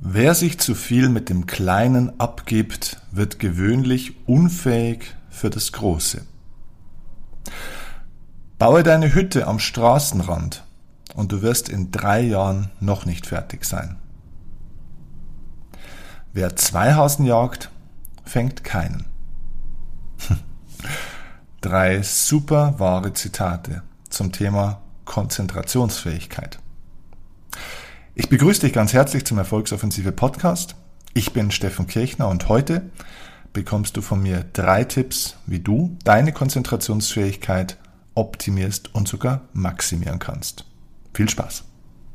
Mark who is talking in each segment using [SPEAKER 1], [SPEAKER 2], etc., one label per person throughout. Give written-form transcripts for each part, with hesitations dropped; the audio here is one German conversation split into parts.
[SPEAKER 1] Wer sich zu viel mit dem Kleinen abgibt, wird gewöhnlich unfähig für das Große. Baue deine Hütte am Straßenrand und du wirst in 3 Jahren noch nicht fertig sein. Wer 2 Hasen jagt, fängt keinen. 3 super wahre Zitate zum Thema Konzentrationsfähigkeit. Ich begrüße dich ganz herzlich zum Erfolgsoffensive Podcast. Ich bin Steffen Kirchner und heute bekommst du von mir 3 Tipps, wie du deine Konzentrationsfähigkeit optimierst und sogar maximieren kannst. Viel Spaß!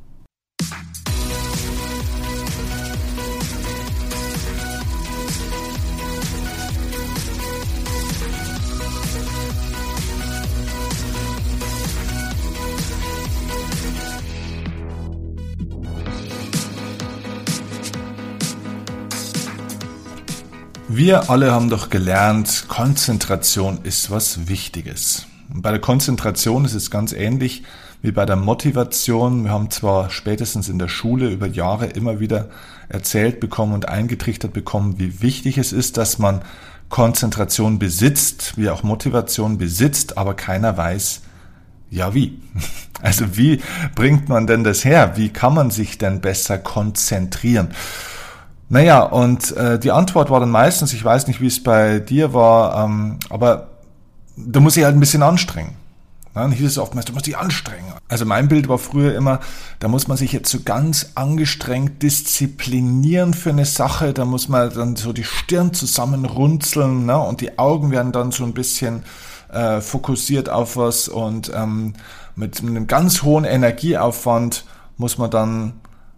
[SPEAKER 1] Wir alle haben doch gelernt, Konzentration ist was Wichtiges. Und bei der Konzentration ist es ganz ähnlich wie bei der Motivation. Wir haben zwar spätestens in der Schule über Jahre immer wieder erzählt bekommen und eingetrichtert bekommen, wie wichtig es ist, dass man Konzentration besitzt, wie auch Motivation besitzt, aber keiner weiß, ja wie. Also wie bringt man denn das her? Wie kann man sich denn besser konzentrieren? Naja, und die Antwort war dann meistens, ich weiß nicht, wie es bei dir war, aber da muss ich halt ein bisschen anstrengen. Ja, und hieß es oftmals, du musst dich anstrengen. Also mein Bild war früher immer, da muss man sich jetzt so ganz angestrengt disziplinieren für eine Sache, da muss man dann so die Stirn zusammenrunzeln, ne? Und die Augen werden dann so ein bisschen fokussiert auf was und mit einem ganz hohen Energieaufwand muss man dann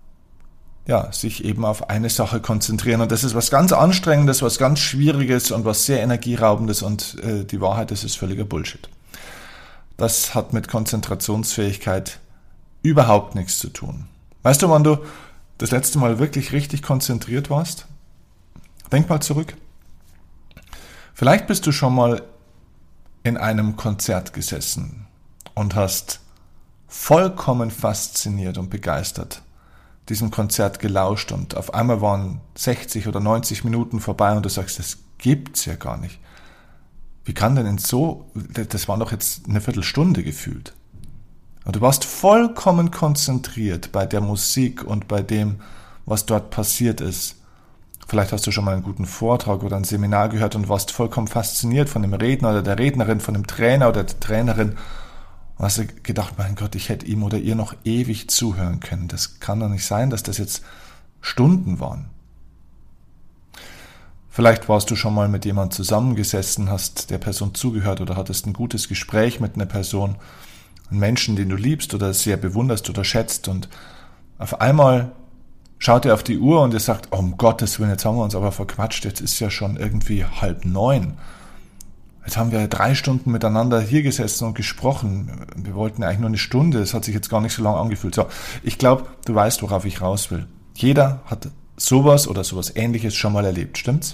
[SPEAKER 1] sich eben auf eine Sache konzentrieren. Und das ist was ganz Anstrengendes, was ganz Schwieriges und was sehr Energieraubendes und die Wahrheit, das ist völliger Bullshit. Das hat mit Konzentrationsfähigkeit überhaupt nichts zu tun. Weißt du, wann du das letzte Mal wirklich richtig konzentriert warst? Denk mal zurück. Vielleicht bist du schon mal in einem Konzert gesessen und hast vollkommen fasziniert und begeistert diesem Konzert gelauscht und auf einmal waren 60 oder 90 Minuten vorbei und du sagst, das gibt's ja gar nicht. Wie kann denn das war doch jetzt eine Viertelstunde gefühlt. Und du warst vollkommen konzentriert bei der Musik und bei dem, was dort passiert ist. Vielleicht hast du schon mal einen guten Vortrag oder ein Seminar gehört und warst vollkommen fasziniert von dem Redner oder der Rednerin, von dem Trainer oder der Trainerin. Und hast du gedacht, mein Gott, ich hätte ihm oder ihr noch ewig zuhören können. Das kann doch nicht sein, dass das jetzt Stunden waren. Vielleicht warst du schon mal mit jemandem zusammengesessen, hast der Person zugehört oder hattest ein gutes Gespräch mit einer Person, einen Menschen, den du liebst oder sehr bewunderst oder schätzt und auf einmal schaut ihr auf die Uhr und ihr sagt, oh, um Gottes Willen, jetzt haben wir uns aber verquatscht, jetzt ist ja schon irgendwie 8:30. Jetzt haben wir 3 Stunden miteinander hier gesessen und gesprochen. Wir wollten eigentlich nur eine Stunde. Es hat sich jetzt gar nicht so lange angefühlt. So, ich glaube, du weißt, worauf ich raus will. Jeder hat sowas oder sowas Ähnliches schon mal erlebt, stimmt's?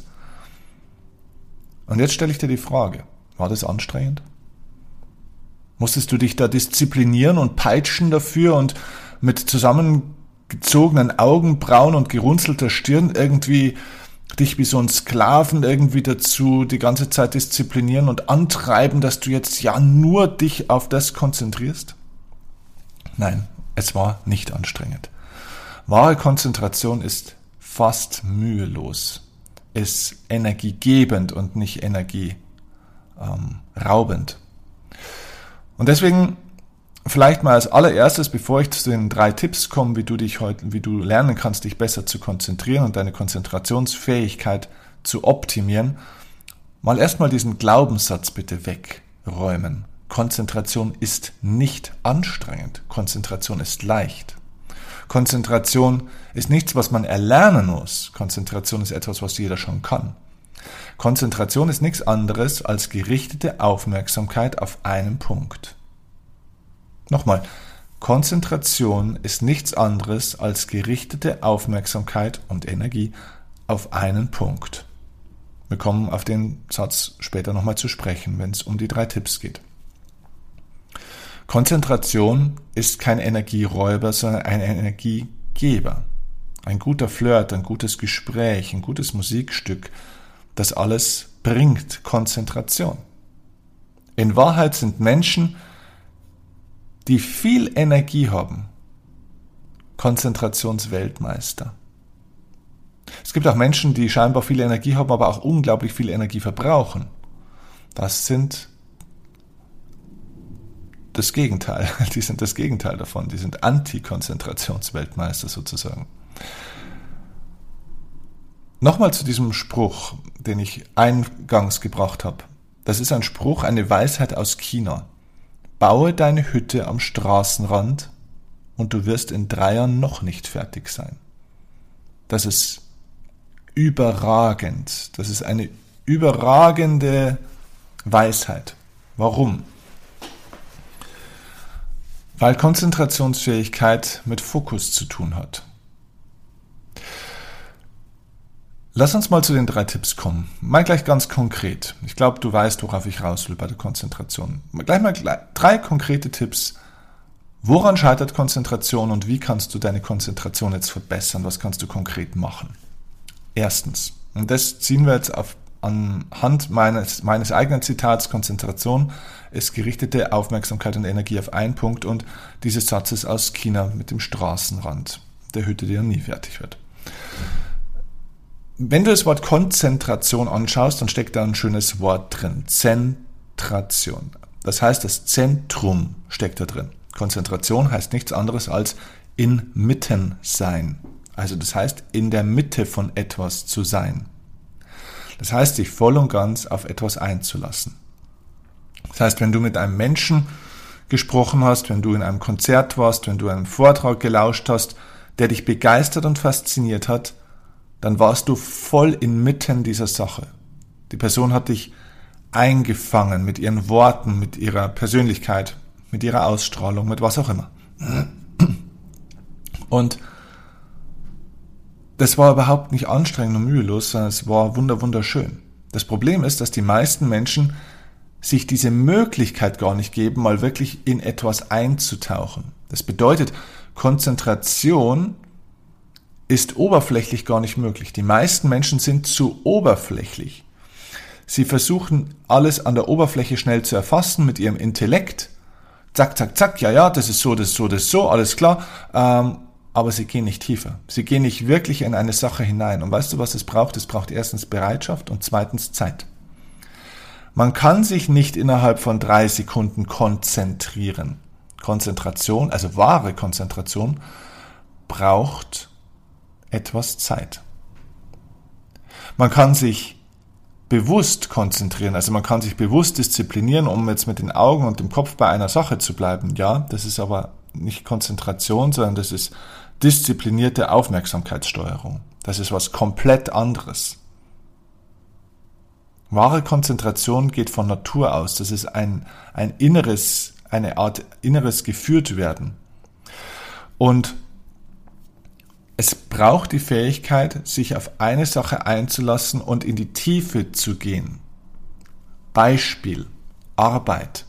[SPEAKER 1] Und jetzt stelle ich dir die Frage, war das anstrengend? Musstest du dich da disziplinieren und peitschen dafür und mit zusammengezogenen Augenbrauen und gerunzelter Stirn irgendwie dich wie so ein Sklaven irgendwie dazu die ganze Zeit disziplinieren und antreiben, dass du jetzt ja nur dich auf das konzentrierst? Nein, es war nicht anstrengend. Wahre Konzentration ist fast mühelos, ist energiegebend und nicht energieraubend. Und deswegen vielleicht mal als allererstes, bevor ich zu den 3 Tipps komme, wie du lernen kannst, dich besser zu konzentrieren und deine Konzentrationsfähigkeit zu optimieren, mal erstmal diesen Glaubenssatz bitte wegräumen. Konzentration ist nicht anstrengend. Konzentration ist leicht. Konzentration ist nichts, was man erlernen muss. Konzentration ist etwas, was jeder schon kann. Konzentration ist nichts anderes als gerichtete Aufmerksamkeit auf einen Punkt. Nochmal, Konzentration ist nichts anderes als gerichtete Aufmerksamkeit und Energie auf einen Punkt. Wir kommen auf den Satz später nochmal zu sprechen, wenn es um die 3 Tipps geht. Konzentration ist kein Energieräuber, sondern ein Energiegeber. ein guter Flirt, ein gutes Gespräch, ein gutes Musikstück, das alles bringt Konzentration. In Wahrheit sind Menschen, die viel Energie haben, Konzentrationsweltmeister. Es gibt auch Menschen, die scheinbar viel Energie haben, aber auch unglaublich viel Energie verbrauchen. Das sind das Gegenteil. Die sind das Gegenteil davon. Die sind Anti-Konzentrationsweltmeister sozusagen. Nochmal zu diesem Spruch, den ich eingangs gebracht habe. Das ist ein Spruch, eine Weisheit aus China. Baue deine Hütte am Straßenrand und du wirst in 3 Jahren noch nicht fertig sein. Das ist überragend. Das ist eine überragende Weisheit. Warum? Weil Konzentrationsfähigkeit mit Fokus zu tun hat. Lass uns mal zu den 3 Tipps kommen. Mal gleich ganz konkret. Ich glaube, du weißt, worauf ich raus will bei der Konzentration. Gleich mal 3 konkrete Tipps. Woran scheitert Konzentration und wie kannst du deine Konzentration jetzt verbessern? Was kannst du konkret machen? Erstens, und das ziehen wir jetzt anhand meines eigenen Zitats, Konzentration ist gerichtete Aufmerksamkeit und Energie auf einen Punkt und dieses Satzes aus China mit dem Straßenrand der Hütte, die ja nie fertig wird. Wenn du das Wort Konzentration anschaust, dann steckt da ein schönes Wort drin. Zentration. Das heißt, das Zentrum steckt da drin. Konzentration heißt nichts anderes als inmitten sein. Also das heißt, in der Mitte von etwas zu sein. Das heißt, sich voll und ganz auf etwas einzulassen. Das heißt, wenn du mit einem Menschen gesprochen hast, wenn du in einem Konzert warst, wenn du einen Vortrag gelauscht hast, der dich begeistert und fasziniert hat, dann warst du voll inmitten dieser Sache. Die Person hat dich eingefangen mit ihren Worten, mit ihrer Persönlichkeit, mit ihrer Ausstrahlung, mit was auch immer. Und das war überhaupt nicht anstrengend und mühelos, sondern es war wunderschön. Das Problem ist, dass die meisten Menschen sich diese Möglichkeit gar nicht geben, mal wirklich in etwas einzutauchen. Das bedeutet, Konzentration ist oberflächlich gar nicht möglich. Die meisten Menschen sind zu oberflächlich. Sie versuchen, alles an der Oberfläche schnell zu erfassen mit ihrem Intellekt. Zack, zack, zack, ja, das ist so, das ist so, das ist so, alles klar. Aber sie gehen nicht tiefer. Sie gehen nicht wirklich in eine Sache hinein. Und weißt du, was es braucht? Es braucht erstens Bereitschaft und zweitens Zeit. Man kann sich nicht innerhalb von 3 Sekunden konzentrieren. Konzentration, also wahre Konzentration, braucht etwas Zeit. Man kann sich bewusst konzentrieren, also man kann sich bewusst disziplinieren, um jetzt mit den Augen und dem Kopf bei einer Sache zu bleiben. Ja, das ist aber nicht Konzentration, sondern das ist disziplinierte Aufmerksamkeitssteuerung. Das ist was komplett anderes. Wahre Konzentration geht von Natur aus. Das ist eine Art inneres Geführtwerden. Und es braucht die Fähigkeit, sich auf eine Sache einzulassen und in die Tiefe zu gehen. Beispiel: Arbeit.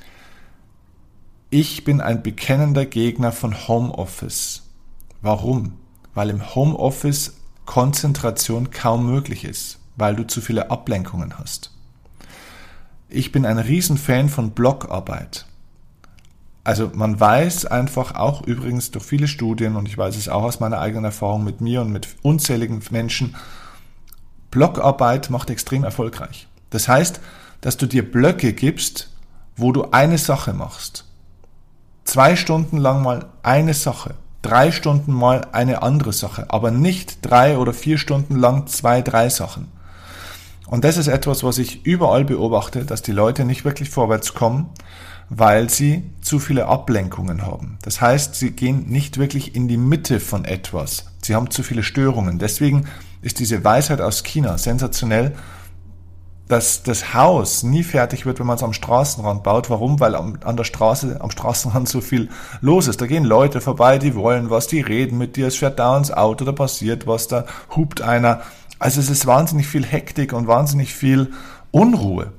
[SPEAKER 1] Ich bin ein bekennender Gegner von Homeoffice. Warum? Weil im Homeoffice Konzentration kaum möglich ist, weil du zu viele Ablenkungen hast. Ich bin ein Riesenfan von Blockarbeit. Also man weiß einfach auch übrigens durch viele Studien, und ich weiß es auch aus meiner eigenen Erfahrung mit mir und mit unzähligen Menschen, Blockarbeit macht extrem erfolgreich. Das heißt, dass du dir Blöcke gibst, wo du eine Sache machst. 2 Stunden lang mal eine Sache, 3 Stunden mal eine andere Sache, aber nicht 3 oder 4 Stunden lang 2, 3 Sachen. Und das ist etwas, was ich überall beobachte, dass die Leute nicht wirklich vorwärts kommen, weil sie zu viele Ablenkungen haben. Das heißt, sie gehen nicht wirklich in die Mitte von etwas. Sie haben zu viele Störungen. Deswegen ist diese Weisheit aus China sensationell, dass das Haus nie fertig wird, wenn man es am Straßenrand baut. Warum? Weil am Straßenrand so viel los ist. Da gehen Leute vorbei, die wollen was, die reden mit dir, es fährt da ins Auto, da passiert was, da hupt einer. Also es ist wahnsinnig viel Hektik und wahnsinnig viel Unruhe.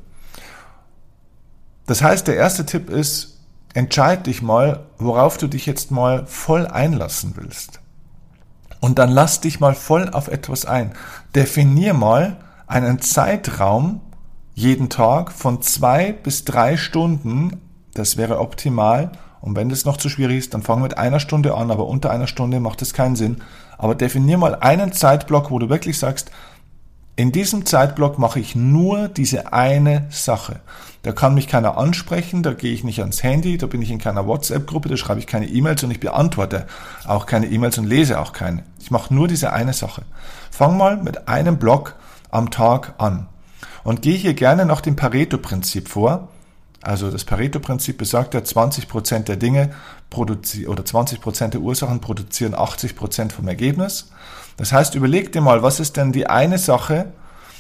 [SPEAKER 1] Das heißt, der erste Tipp ist, entscheid dich mal, worauf du dich jetzt mal voll einlassen willst. Und dann lass dich mal voll auf etwas ein. Definier mal einen Zeitraum jeden Tag von 2 bis 3 Stunden. Das wäre optimal. Und wenn das noch zu schwierig ist, dann fang mit 1 Stunde an, aber unter 1 Stunde macht das keinen Sinn. Aber definier mal einen Zeitblock, wo du wirklich sagst, in diesem Zeitblock mache ich nur diese eine Sache. Da kann mich keiner ansprechen, da gehe ich nicht ans Handy, da bin ich in keiner WhatsApp-Gruppe, da schreibe ich keine E-Mails und ich beantworte auch keine E-Mails und lese auch keine. Ich mache nur diese eine Sache. Fang mal mit einem Block am Tag an und gehe hier gerne nach dem Pareto-Prinzip vor. Also das Pareto-Prinzip besagt ja, 20% der Dinge oder 20% der Ursachen produzieren 80% vom Ergebnis. Das heißt, überleg dir mal, was ist denn die eine Sache,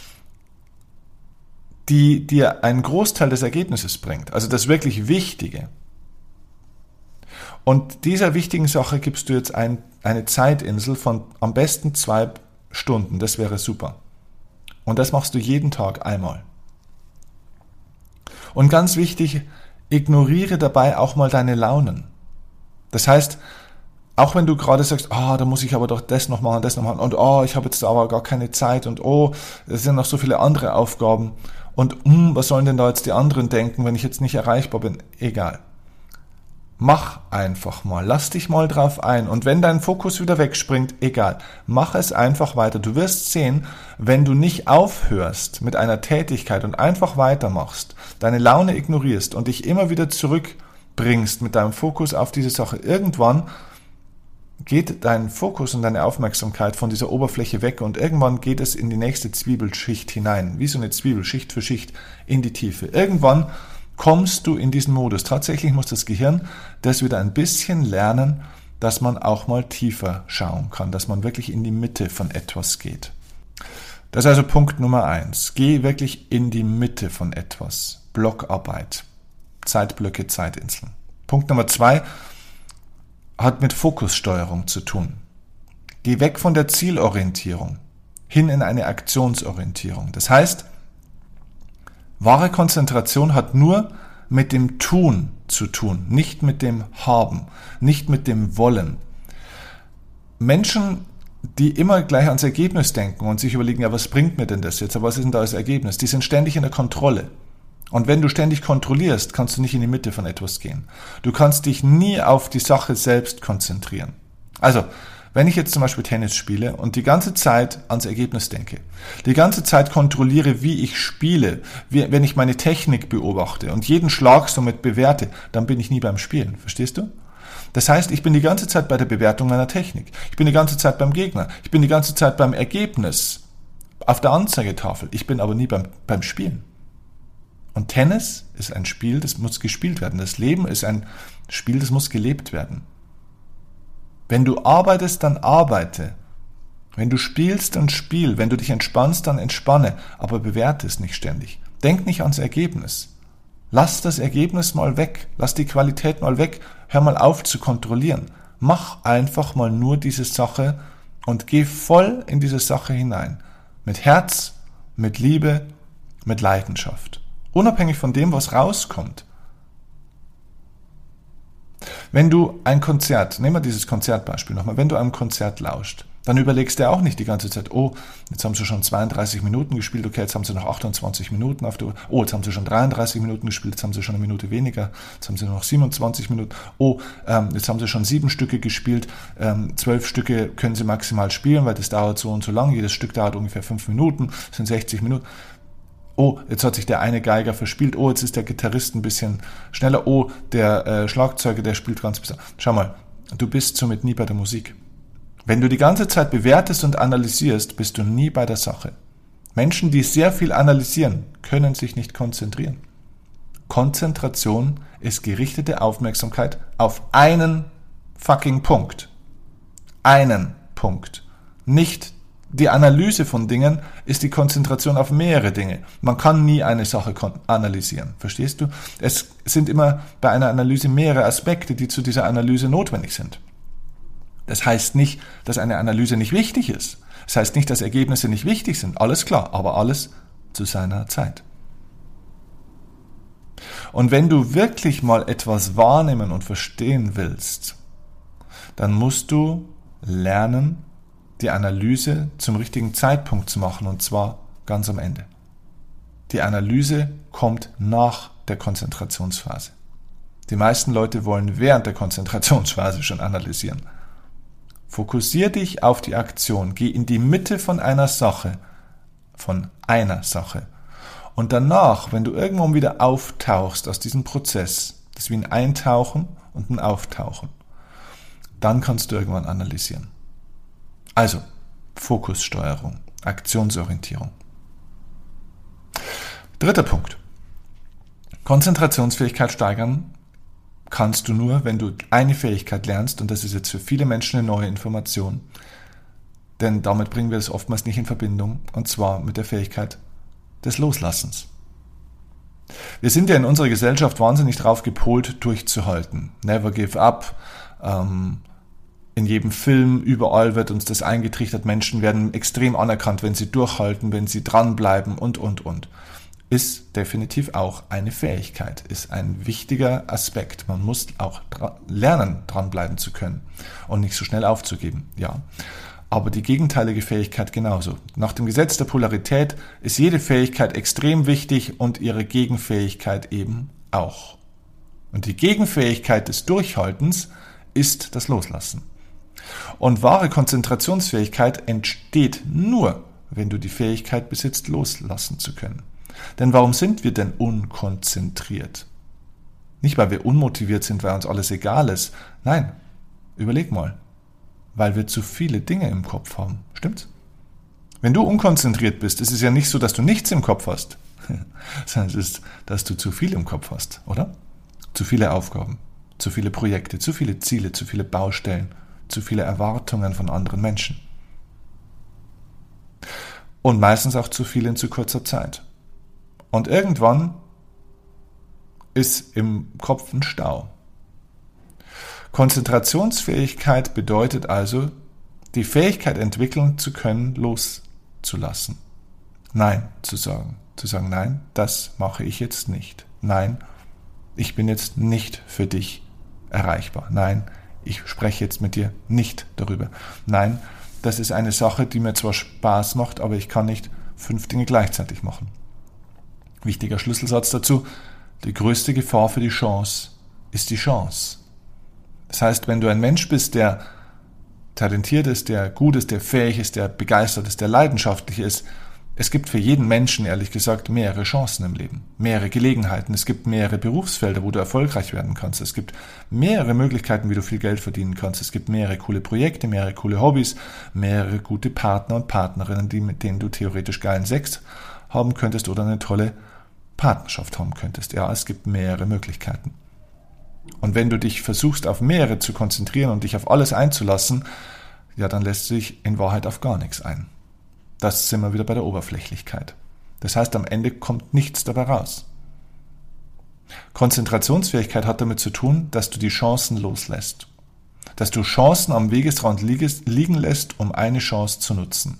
[SPEAKER 1] die dir einen Großteil des Ergebnisses bringt, also das wirklich Wichtige. Und dieser wichtigen Sache gibst du jetzt eine Zeitinsel von am besten 2 Stunden, das wäre super. Und das machst du jeden Tag einmal. Und ganz wichtig, ignoriere dabei auch mal deine Launen. Das heißt, auch wenn du gerade sagst, da muss ich aber doch das noch machen und ich habe jetzt aber gar keine Zeit und es sind noch so viele andere Aufgaben und was sollen denn da jetzt die anderen denken, wenn ich jetzt nicht erreichbar bin? Egal. Mach einfach mal, lass dich mal drauf ein und wenn dein Fokus wieder wegspringt, egal, mach es einfach weiter. Du wirst sehen, wenn du nicht aufhörst mit einer Tätigkeit und einfach weitermachst, deine Laune ignorierst und dich immer wieder zurückbringst mit deinem Fokus auf diese Sache, irgendwann geht dein Fokus und deine Aufmerksamkeit von dieser Oberfläche weg und irgendwann geht es in die nächste Zwiebelschicht hinein, wie so eine Zwiebel, Schicht für Schicht in die Tiefe. Irgendwann kommst du in diesen Modus. Tatsächlich muss das Gehirn das wieder ein bisschen lernen, dass man auch mal tiefer schauen kann, dass man wirklich in die Mitte von etwas geht. Das ist also Punkt Nummer 1. Geh wirklich in die Mitte von etwas. Blockarbeit. Zeitblöcke, Zeitinseln. Punkt Nummer 2 hat mit Fokussteuerung zu tun. Geh weg von der Zielorientierung hin in eine Aktionsorientierung. Das heißt, wahre Konzentration hat nur mit dem Tun zu tun, nicht mit dem Haben, nicht mit dem Wollen. Menschen, die immer gleich ans Ergebnis denken und sich überlegen, ja, was bringt mir denn das jetzt, aber was ist denn da das Ergebnis? Die sind ständig in der Kontrolle. Und wenn du ständig kontrollierst, kannst du nicht in die Mitte von etwas gehen. Du kannst dich nie auf die Sache selbst konzentrieren. Also, wenn ich jetzt zum Beispiel Tennis spiele und die ganze Zeit ans Ergebnis denke, die ganze Zeit kontrolliere, wie ich spiele, wenn ich meine Technik beobachte und jeden Schlag somit bewerte, dann bin ich nie beim Spielen. Verstehst du? Das heißt, ich bin die ganze Zeit bei der Bewertung meiner Technik. Ich bin die ganze Zeit beim Gegner. Ich bin die ganze Zeit beim Ergebnis auf der Anzeigetafel. Ich bin aber nie beim Spielen. Und Tennis ist ein Spiel, das muss gespielt werden. Das Leben ist ein Spiel, das muss gelebt werden. Wenn du arbeitest, dann arbeite. Wenn du spielst, dann spiel. Wenn du dich entspannst, dann entspanne. Aber bewerte es nicht ständig. Denk nicht ans Ergebnis. Lass das Ergebnis mal weg. Lass die Qualität mal weg. Hör mal auf zu kontrollieren. Mach einfach mal nur diese Sache und geh voll in diese Sache hinein. Mit Herz, mit Liebe, mit Leidenschaft. Unabhängig von dem, was rauskommt. Wenn du ein Konzert, nehmen wir dieses Konzertbeispiel nochmal, wenn du einem Konzert lauscht, dann überlegst du auch nicht die ganze Zeit, jetzt haben sie schon 32 Minuten gespielt, okay, jetzt haben sie noch 28 Minuten auf der Uhr, jetzt haben sie schon 33 Minuten gespielt, jetzt haben sie schon eine Minute weniger, jetzt haben sie nur noch 27 Minuten, jetzt haben sie schon 7 Stücke gespielt, 12 Stücke können sie maximal spielen, weil das dauert so und so lang, jedes Stück dauert ungefähr 5 Minuten, das sind 60 Minuten. Jetzt hat sich der eine Geiger verspielt. Jetzt ist der Gitarrist ein bisschen schneller. Der Schlagzeuger, der spielt ganz besser. Schau mal, du bist somit nie bei der Musik. Wenn du die ganze Zeit bewertest und analysierst, bist du nie bei der Sache. Menschen, die sehr viel analysieren, können sich nicht konzentrieren. Konzentration ist gerichtete Aufmerksamkeit auf einen fucking Punkt. Einen Punkt. Nicht die Analyse von Dingen ist die Konzentration auf mehrere Dinge. Man kann nie eine Sache analysieren. Verstehst du? Es sind immer bei einer Analyse mehrere Aspekte, die zu dieser Analyse notwendig sind. Das heißt nicht, dass eine Analyse nicht wichtig ist. Das heißt nicht, dass Ergebnisse nicht wichtig sind. Alles klar, aber alles zu seiner Zeit. Und wenn du wirklich mal etwas wahrnehmen und verstehen willst, dann musst du lernen, die Analyse zum richtigen Zeitpunkt zu machen, und zwar ganz am Ende. Die Analyse kommt nach der Konzentrationsphase. Die meisten Leute wollen während der Konzentrationsphase schon analysieren. Fokussier dich auf die Aktion, geh in die Mitte von einer Sache. Und danach, wenn du irgendwann wieder auftauchst aus diesem Prozess, das ist wie ein Eintauchen und ein Auftauchen, dann kannst du irgendwann analysieren. Also, Fokussteuerung, Aktionsorientierung. 3. Punkt. Konzentrationsfähigkeit steigern kannst du nur, wenn du eine Fähigkeit lernst, und das ist jetzt für viele Menschen eine neue Information, denn damit bringen wir es oftmals nicht in Verbindung, und zwar mit der Fähigkeit des Loslassens. Wir sind ja in unserer Gesellschaft wahnsinnig drauf gepolt, durchzuhalten. Never give up. In jedem Film, überall wird uns das eingetrichtert. Menschen werden extrem anerkannt, wenn sie durchhalten, wenn sie dranbleiben und. Ist definitiv auch eine Fähigkeit, ist ein wichtiger Aspekt. Man muss auch lernen, dranbleiben zu können und nicht so schnell aufzugeben. Ja, aber die gegenteilige Fähigkeit genauso. Nach dem Gesetz der Polarität ist jede Fähigkeit extrem wichtig und ihre Gegenfähigkeit eben auch. Und die Gegenfähigkeit des Durchhaltens ist das Loslassen. Und wahre Konzentrationsfähigkeit entsteht nur, wenn du die Fähigkeit besitzt, loslassen zu können. Denn warum sind wir denn unkonzentriert? Nicht, weil wir unmotiviert sind, weil uns alles egal ist. Nein, überleg mal. Weil wir zu viele Dinge im Kopf haben. Stimmt's? Wenn du unkonzentriert bist, ist es ja nicht so, dass du nichts im Kopf hast, sondern es ist, dass du zu viel im Kopf hast, oder? Zu viele Aufgaben, zu viele Projekte, zu viele Ziele, zu viele Baustellen, zu viele Erwartungen von anderen Menschen. Und meistens auch zu viel in zu kurzer Zeit. Und irgendwann ist im Kopf ein Stau. Konzentrationsfähigkeit bedeutet also, die Fähigkeit entwickeln zu können, loszulassen. Nein zu sagen. Zu sagen, nein, das mache ich jetzt nicht. Nein, ich bin jetzt nicht für dich erreichbar. Nein, ich spreche jetzt mit dir nicht darüber. Nein, das ist eine Sache, die mir zwar Spaß macht, aber ich kann nicht 5 Dinge gleichzeitig machen. Wichtiger Schlüsselsatz dazu: Die größte Gefahr für die Chance ist die Chance. Das heißt, wenn du ein Mensch bist, der talentiert ist, der gut ist, der fähig ist, der begeistert ist, der leidenschaftlich ist, es gibt für jeden Menschen, ehrlich gesagt, mehrere Chancen im Leben, mehrere Gelegenheiten. Es gibt mehrere Berufsfelder, wo du erfolgreich werden kannst. Es gibt mehrere Möglichkeiten, wie du viel Geld verdienen kannst. Es gibt mehrere coole Projekte, mehrere coole Hobbys, mehrere gute Partner und Partnerinnen, mit denen du theoretisch geilen Sex haben könntest oder eine tolle Partnerschaft haben könntest. Ja, es gibt mehrere Möglichkeiten. Und wenn du dich versuchst, auf mehrere zu konzentrieren und dich auf alles einzulassen, ja, dann lässt sich in Wahrheit auf gar nichts ein. Das sind wir wieder bei der Oberflächlichkeit. Das heißt, am Ende kommt nichts dabei raus. Konzentrationsfähigkeit hat damit zu tun, dass du die Chancen loslässt. Dass du Chancen am Wegesrand liegen lässt, um eine Chance zu nutzen.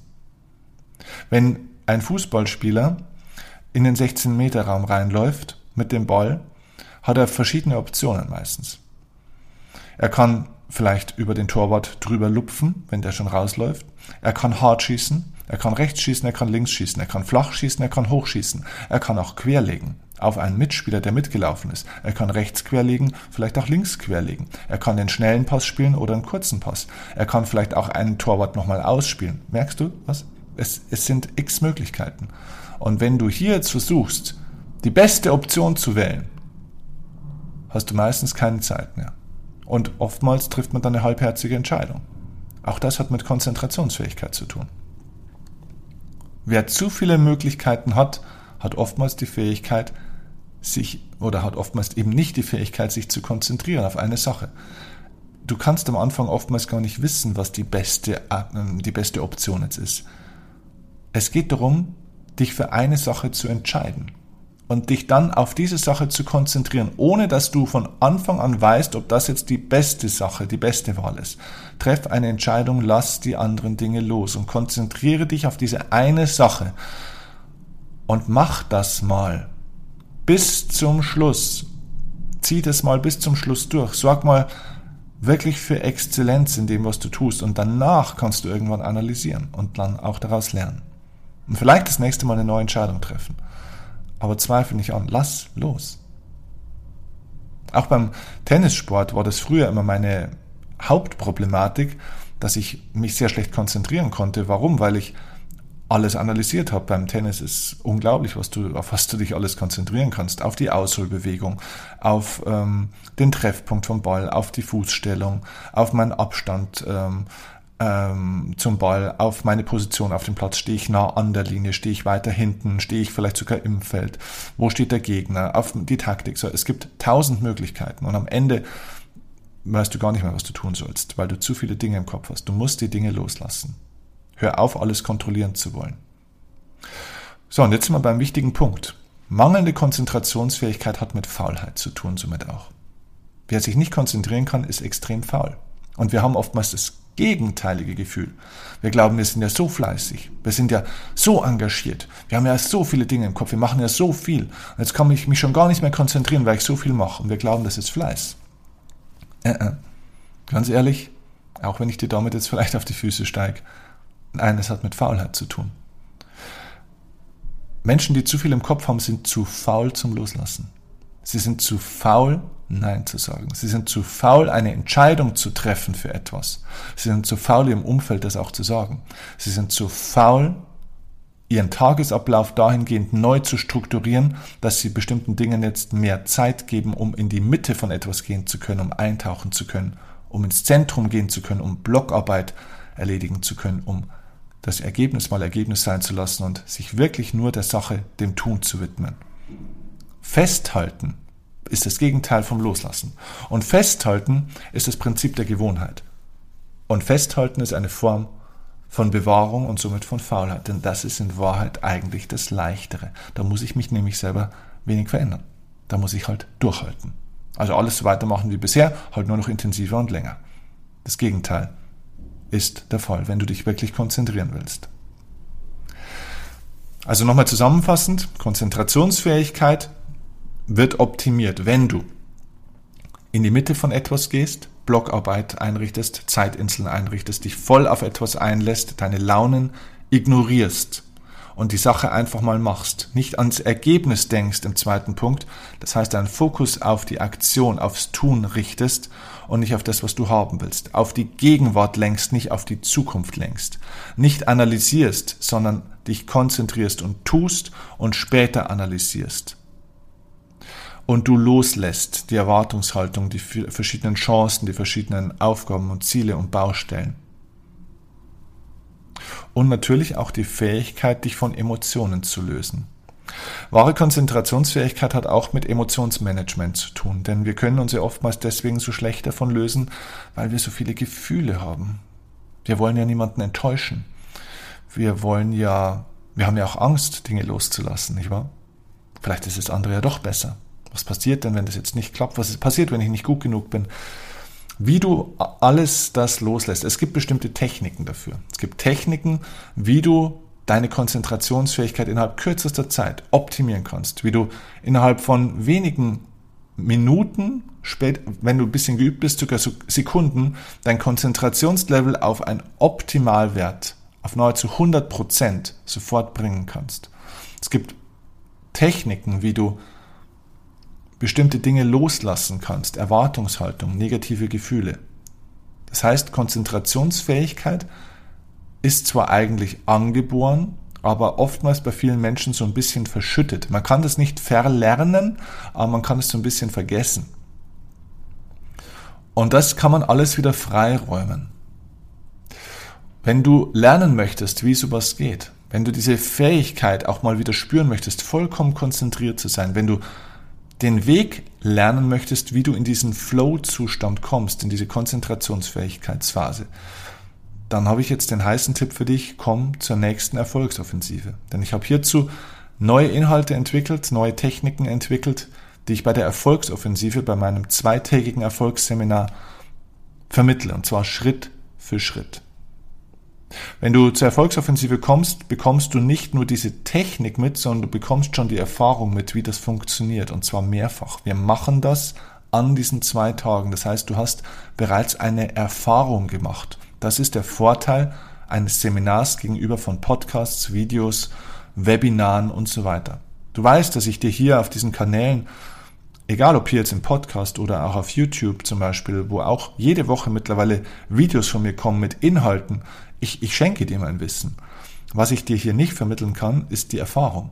[SPEAKER 1] Wenn ein Fußballspieler in den 16-Meter-Raum reinläuft mit dem Ball, hat er verschiedene Optionen meistens. Er kann vielleicht über den Torwart drüber lupfen, wenn der schon rausläuft. Er kann hart schießen, er kann rechts schießen, er kann links schießen, er kann flach schießen, er kann hoch schießen. Er kann auch querlegen auf einen Mitspieler, der mitgelaufen ist. Er kann rechts querlegen, vielleicht auch links querlegen. Er kann den schnellen Pass spielen oder einen kurzen Pass. Er kann vielleicht auch einen Torwart nochmal ausspielen. Merkst du was? Es sind x Möglichkeiten. Und wenn du hier jetzt versuchst, die beste Option zu wählen, hast du meistens keine Zeit mehr. Und oftmals trifft man dann eine halbherzige Entscheidung. Auch das hat mit Konzentrationsfähigkeit zu tun. Wer zu viele Möglichkeiten hat, hat oftmals die Fähigkeit, hat oftmals eben nicht die Fähigkeit, sich zu konzentrieren auf eine Sache. Du kannst am Anfang oftmals gar nicht wissen, was die beste Option jetzt ist. Es geht darum, dich für eine Sache zu entscheiden und dich dann auf diese Sache zu konzentrieren, ohne dass du von Anfang an weißt, ob das jetzt die beste Sache, die beste Wahl ist. Treff eine Entscheidung, lass die anderen Dinge los und konzentriere dich auf diese eine Sache und mach das mal bis zum Schluss. Zieh das mal bis zum Schluss durch. Sag mal, wirklich für Exzellenz in dem, was du tust. Und danach kannst du irgendwann analysieren und dann auch daraus lernen. Und vielleicht das nächste Mal eine neue Entscheidung treffen. Aber zweifel nicht an, lass los. Auch beim Tennissport war das früher immer meine Hauptproblematik, dass ich mich sehr schlecht konzentrieren konnte. Warum? Weil ich alles analysiert habe. Beim Tennis ist unglaublich, auf was du dich alles konzentrieren kannst. Auf die Ausholbewegung, auf den Treffpunkt vom Ball, auf die Fußstellung, auf meinen Abstand zum Ball, auf meine Position auf dem Platz. Stehe ich nah an der Linie, stehe ich weiter hinten, stehe ich vielleicht sogar im Feld, wo steht der Gegner, auf die Taktik. So, es gibt 1000 Möglichkeiten und am Ende weißt du gar nicht mehr, was du tun sollst, weil du zu viele Dinge im Kopf hast. Du musst die Dinge loslassen. Hör auf, alles kontrollieren zu wollen. So, und jetzt sind wir beim wichtigen Punkt. Mangelnde Konzentrationsfähigkeit hat mit Faulheit zu tun, somit auch. Wer sich nicht konzentrieren kann, ist extrem faul. Und wir haben oftmals das gegenteilige Gefühl. Wir glauben, wir sind ja so fleißig, wir sind ja so engagiert, wir haben ja so viele Dinge im Kopf, wir machen ja so viel. Und jetzt kann ich mich schon gar nicht mehr konzentrieren, weil ich so viel mache. Und wir glauben, das ist Fleiß. Ganz ehrlich, auch wenn ich dir damit jetzt vielleicht auf die Füße steige, nein, es hat mit Faulheit zu tun. Menschen, die zu viel im Kopf haben, sind zu faul zum Loslassen. Sie sind zu faul, Nein zu sagen. Sie sind zu faul, eine Entscheidung zu treffen für etwas. Sie sind zu faul, ihrem Umfeld das auch zu sagen. Sie sind zu faul, ihren Tagesablauf dahingehend neu zu strukturieren, dass sie bestimmten Dingen jetzt mehr Zeit geben, um in die Mitte von etwas gehen zu können, um eintauchen zu können, um ins Zentrum gehen zu können, um Blockarbeit erledigen zu können, um das Ergebnis mal Ergebnis sein zu lassen und sich wirklich nur der Sache, dem Tun zu widmen. Festhalten ist das Gegenteil vom Loslassen. Und Festhalten ist das Prinzip der Gewohnheit. Und Festhalten ist eine Form von Bewahrung und somit von Faulheit. Denn das ist in Wahrheit eigentlich das Leichtere. Da muss ich mich nämlich selber wenig verändern. Da muss ich halt durchhalten. Also alles so weitermachen wie bisher, halt nur noch intensiver und länger. Das Gegenteil ist der Fall, wenn du dich wirklich konzentrieren willst. Also nochmal zusammenfassend, Konzentrationsfähigkeit wird optimiert, wenn du in die Mitte von etwas gehst, Blockarbeit einrichtest, Zeitinseln einrichtest, dich voll auf etwas einlässt, deine Launen ignorierst und die Sache einfach mal machst, nicht ans Ergebnis denkst im zweiten Punkt, das heißt deinen Fokus auf die Aktion, aufs Tun richtest und nicht auf das, was du haben willst, auf die Gegenwart lenkst, nicht auf die Zukunft lenkst, nicht analysierst, sondern dich konzentrierst und tust und später analysierst. Und du loslässt die Erwartungshaltung, die verschiedenen Chancen, die verschiedenen Aufgaben und Ziele und Baustellen. Und natürlich auch die Fähigkeit, dich von Emotionen zu lösen. Wahre Konzentrationsfähigkeit hat auch mit Emotionsmanagement zu tun, denn wir können uns ja oftmals deswegen so schlecht davon lösen, weil wir so viele Gefühle haben. Wir wollen ja niemanden enttäuschen. Wir haben ja auch Angst, Dinge loszulassen, nicht wahr? Vielleicht ist das andere ja doch besser. Was passiert denn, wenn das jetzt nicht klappt? Was passiert, wenn ich nicht gut genug bin? Wie du alles das loslässt. Es gibt bestimmte Techniken dafür. Es gibt Techniken, wie du deine Konzentrationsfähigkeit innerhalb kürzester Zeit optimieren kannst. Wie du innerhalb von wenigen Minuten, wenn du ein bisschen geübt bist, sogar Sekunden, dein Konzentrationslevel auf einen Optimalwert, auf nahezu 100% sofort bringen kannst. Es gibt Techniken, wie du bestimmte Dinge loslassen kannst, Erwartungshaltung, negative Gefühle. Das heißt, Konzentrationsfähigkeit ist zwar eigentlich angeboren, aber oftmals bei vielen Menschen so ein bisschen verschüttet. Man kann das nicht verlernen, aber man kann es so ein bisschen vergessen. Und das kann man alles wieder freiräumen. Wenn du lernen möchtest, wie sowas geht, wenn du diese Fähigkeit auch mal wieder spüren möchtest, vollkommen konzentriert zu sein, wenn du den Weg lernen möchtest, wie du in diesen Flow-Zustand kommst, in diese Konzentrationsfähigkeitsphase, dann habe ich jetzt den heißen Tipp für dich, komm zur nächsten Erfolgsoffensive. Denn ich habe hierzu neue Inhalte entwickelt, neue Techniken entwickelt, die ich bei der Erfolgsoffensive, bei meinem 2-tägigen Erfolgsseminar vermittle, und zwar Schritt für Schritt. Wenn du zur Erfolgsoffensive kommst, bekommst du nicht nur diese Technik mit, sondern du bekommst schon die Erfahrung mit, wie das funktioniert, und zwar mehrfach. Wir machen das an diesen 2 Tagen. Das heißt, du hast bereits eine Erfahrung gemacht. Das ist der Vorteil eines Seminars gegenüber von Podcasts, Videos, Webinaren und so weiter. Du weißt, dass ich dir hier auf diesen Kanälen, egal ob hier jetzt im Podcast oder auch auf YouTube zum Beispiel, wo auch jede Woche mittlerweile Videos von mir kommen mit Inhalten, ich schenke dir mein Wissen. Was ich dir hier nicht vermitteln kann, ist die Erfahrung.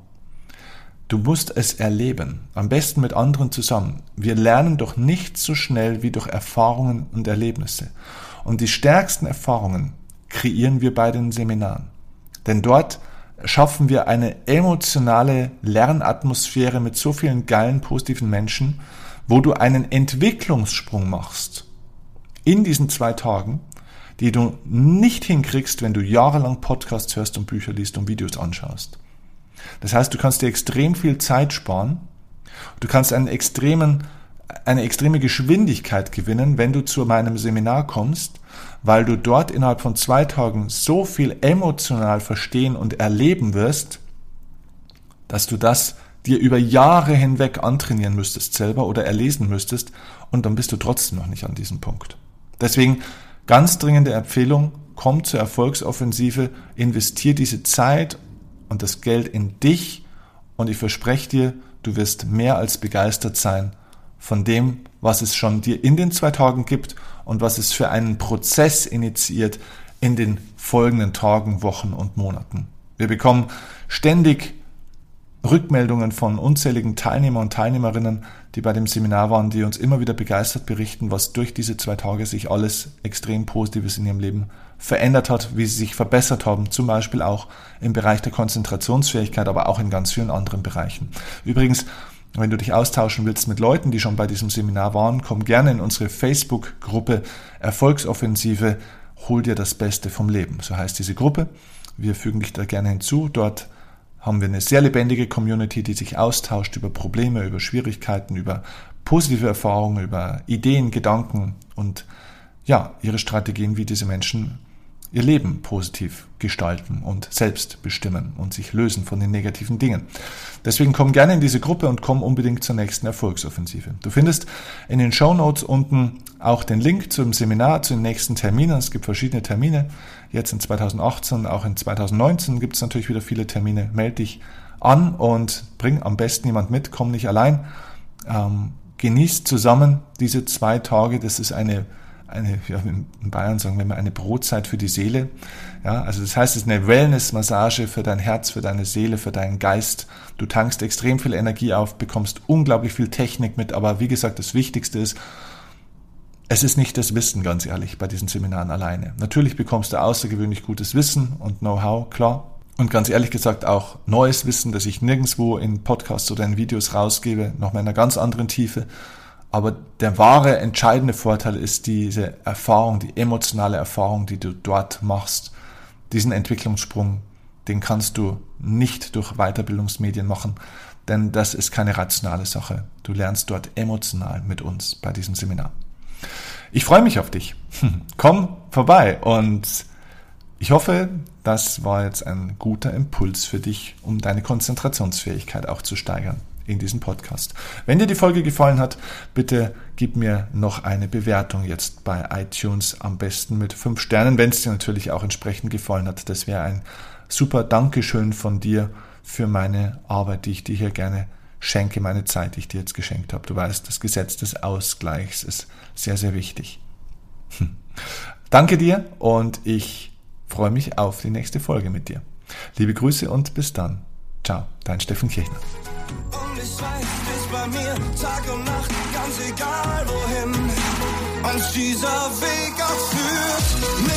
[SPEAKER 1] Du musst es erleben, am besten mit anderen zusammen. Wir lernen doch nicht so schnell wie durch Erfahrungen und Erlebnisse. Und die stärksten Erfahrungen kreieren wir bei den Seminaren. Denn dort schaffen wir eine emotionale Lernatmosphäre mit so vielen geilen, positiven Menschen, wo du einen Entwicklungssprung machst in diesen 2 Tagen, die du nicht hinkriegst, wenn du jahrelang Podcasts hörst und Bücher liest und Videos anschaust. Das heißt, du kannst dir extrem viel Zeit sparen, du kannst eine extreme Geschwindigkeit gewinnen, wenn du zu meinem Seminar kommst, weil du dort innerhalb von 2 Tagen so viel emotional verstehen und erleben wirst, dass du das dir über Jahre hinweg antrainieren müsstest selber oder erlesen müsstest und dann bist du trotzdem noch nicht an diesem Punkt. Deswegen ganz dringende Empfehlung, komm zur Erfolgsoffensive, investier diese Zeit und das Geld in dich und ich verspreche dir, du wirst mehr als begeistert sein von dem, was es schon dir in den 2 Tagen gibt und was es für einen Prozess initiiert in den folgenden Tagen, Wochen und Monaten. Wir bekommen ständig Rückmeldungen von unzähligen Teilnehmer und Teilnehmerinnen, die bei dem Seminar waren, die uns immer wieder begeistert berichten, was durch diese 2 Tage sich alles extrem Positives in ihrem Leben verändert hat, wie sie sich verbessert haben, zum Beispiel auch im Bereich der Konzentrationsfähigkeit, aber auch in ganz vielen anderen Bereichen. Übrigens, wenn du dich austauschen willst mit Leuten, die schon bei diesem Seminar waren, komm gerne in unsere Facebook-Gruppe Erfolgsoffensive, hol dir das Beste vom Leben. So heißt diese Gruppe. Wir fügen dich da gerne hinzu. Dort haben wir eine sehr lebendige Community, die sich austauscht über Probleme, über Schwierigkeiten, über positive Erfahrungen, über Ideen, Gedanken und ja, ihre Strategien, wie diese Menschen ihr Leben positiv gestalten und selbst bestimmen und sich lösen von den negativen Dingen. Deswegen komm gerne in diese Gruppe und komm unbedingt zur nächsten Erfolgsoffensive. Du findest in den Shownotes unten auch den Link zum Seminar, zu den nächsten Terminen. Es gibt verschiedene Termine. Jetzt in 2018, auch in 2019 gibt es natürlich wieder viele Termine. Melde dich an und bring am besten jemand mit. Komm nicht allein. Genießt zusammen diese 2 Tage. Das ist eine, ja, in Bayern sagen wir immer, eine Brotzeit für die Seele. Ja, also das heißt, es ist eine Wellness-Massage für dein Herz, für deine Seele, für deinen Geist. Du tankst extrem viel Energie auf, bekommst unglaublich viel Technik mit, aber wie gesagt, das Wichtigste ist, es ist nicht das Wissen, ganz ehrlich, bei diesen Seminaren alleine. Natürlich bekommst du außergewöhnlich gutes Wissen und Know-how, klar. Und ganz ehrlich gesagt auch neues Wissen, das ich nirgendwo in Podcasts oder in Videos rausgebe, nochmal in einer ganz anderen Tiefe. Aber der wahre, entscheidende Vorteil ist diese Erfahrung, die emotionale Erfahrung, die du dort machst. Diesen Entwicklungssprung, den kannst du nicht durch Weiterbildungsmedien machen, denn das ist keine rationale Sache. Du lernst dort emotional mit uns bei diesem Seminar. Ich freue mich auf dich. Komm vorbei und ich hoffe, das war jetzt ein guter Impuls für dich, um deine Konzentrationsfähigkeit auch zu steigern in diesem Podcast. Wenn dir die Folge gefallen hat, bitte gib mir noch eine Bewertung jetzt bei iTunes, am besten mit 5 Sternen, wenn es dir natürlich auch entsprechend gefallen hat. Das wäre ein super Dankeschön von dir für meine Arbeit, die ich dir hier gerne schenke, meine Zeit, die ich dir jetzt geschenkt habe. Du weißt, das Gesetz des Ausgleichs ist sehr, sehr wichtig. Danke dir und ich freue mich auf die nächste Folge mit dir. Liebe Grüße und bis dann. Ciao, dein Steffen Kirchner.
[SPEAKER 2] Und ich weiß, du bist bei mir, Tag und Nacht, ganz egal wohin. Und dieser Weg auch führt mich